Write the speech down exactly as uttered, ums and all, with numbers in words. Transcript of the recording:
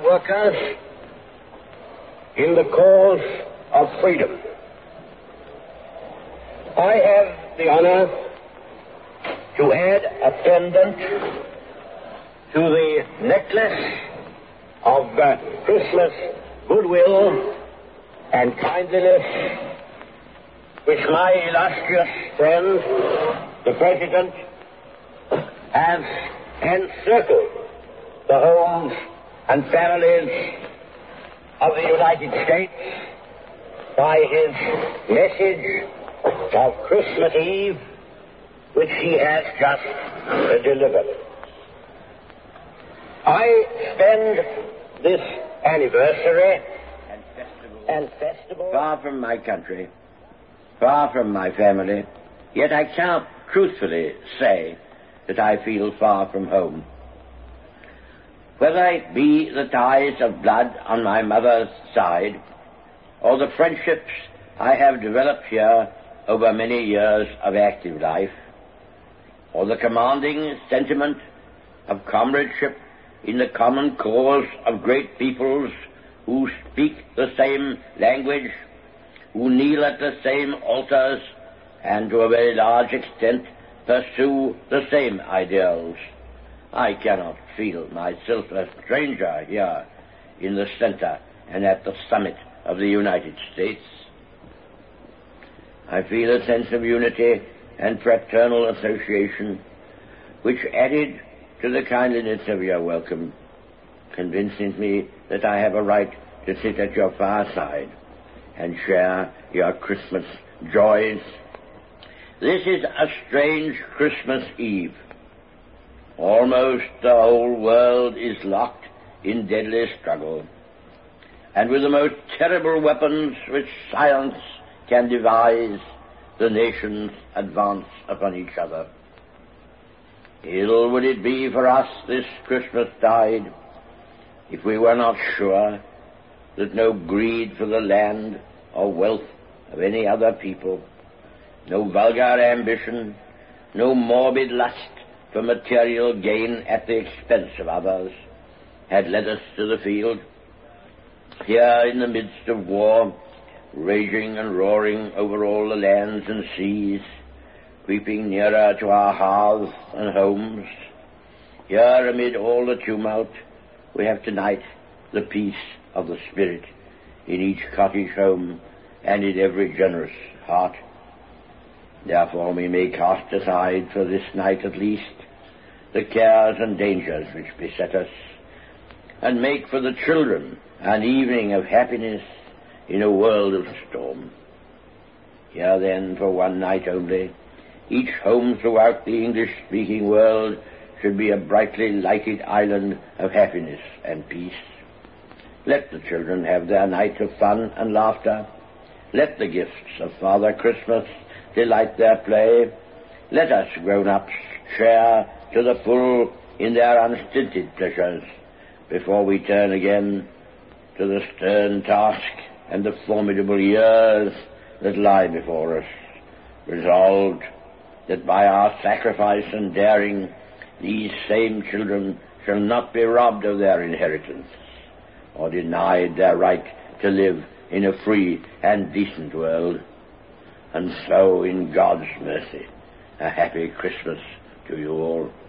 workers in the cause of freedom. I have the honor to add a pendant to the necklace of uh, Christmas goodwill and kindliness which my illustrious friend, the President, has encircled the homes and families of the United States by his message of Christmas Eve, which he has just uh, delivered. I spend this anniversary and festival, and festival far from my country, far from my family, yet I cannot truthfully say that I feel far from home. Whether it be the ties of blood on my mother's side, or the friendships I have developed here over many years of active life, or the commanding sentiment of comradeship in the common cause of great peoples who speak the same language, who kneel at the same altars, and to a very large extent pursue the same ideals, I cannot feel myself a stranger here in the center and at the summit of the United States. I feel a sense of unity and fraternal association, which, added to the kindliness of your welcome, convinces me that I have a right to sit at your fireside and share your Christmas joys. This is a strange Christmas Eve. Almost the whole world is locked in deadly struggle, and with the most terrible weapons which science can devise, the nations advance upon each other. Ill would it be for us this Christmas tide if we were not sure that no greed for the land or wealth of any other people, no vulgar ambition, no morbid lust for material gain at the expense of others, had led us to the field. Here in the midst of war, raging and roaring over all the lands and seas, creeping nearer to our hearths and homes, here amid all the tumult, we have tonight the peace of the Spirit in each cottage home and in every generous heart. Therefore we may cast aside for this night at least the cares and dangers which beset us, and make for the children an evening of happiness in a world of storm. Here then, for one night only, each home throughout the English-speaking world should be a brightly lighted island of happiness and peace. Let the children have their night of fun and laughter. Let the gifts of Father Christmas delight their play. Let us grown-ups share to the full in their unstinted pleasures before we turn again to the stern task and the formidable years that lie before us, resolved that by our sacrifice and daring these same children shall not be robbed of their inheritance or denied their right to live in a free and decent world. And so, in God's mercy, a happy Christmas to you all.